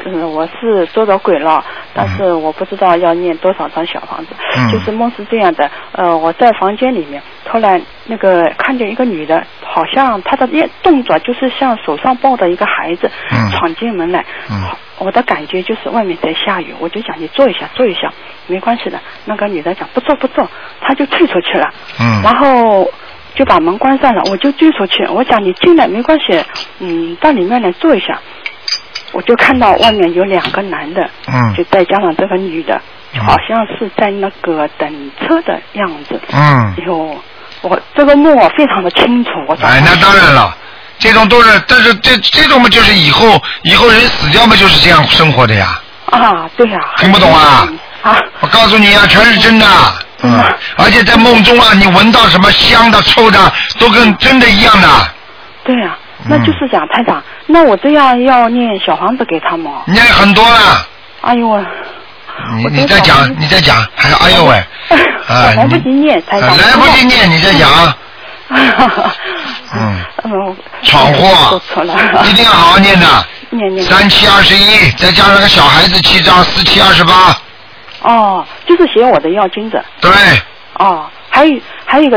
我是做着鬼了，但是我不知道要念多少张小房子。就是梦是这样的，我在房间里面，突然那个看见一个女的，好像她的动作就是像手上抱的一个孩子，闯进门来。我的感觉就是外面在下雨，我就讲你坐一下，坐一下，没关系的。那个女的讲不坐不坐，她就退出去了。然后就把门关上了，我就追出去，我讲你进来没关系，到里面来坐一下。我就看到外面有2个男的，就再加上这个女的，好像是在那个等车的样子。我这个梦我非常的清楚。 那当然了，这种都是，但是这种嘛，就是以后人死掉嘛，就是这样生活的呀。 对呀。 听不懂啊？我告诉你啊，全是真的。而且在梦中啊，你闻到什么香的、臭的，都跟真的一样的。 对呀。那就是讲台长，那我这样要念小房子给他们。 念很多了。 哎呦喂！ 你再讲，还是哎呦喂！ 来不及念，台长。 来不及念，你再讲。闯祸，一定要好好念的。 念。 3721，再加上个小孩子7张，4728。 就是写我的要经者。 对。 还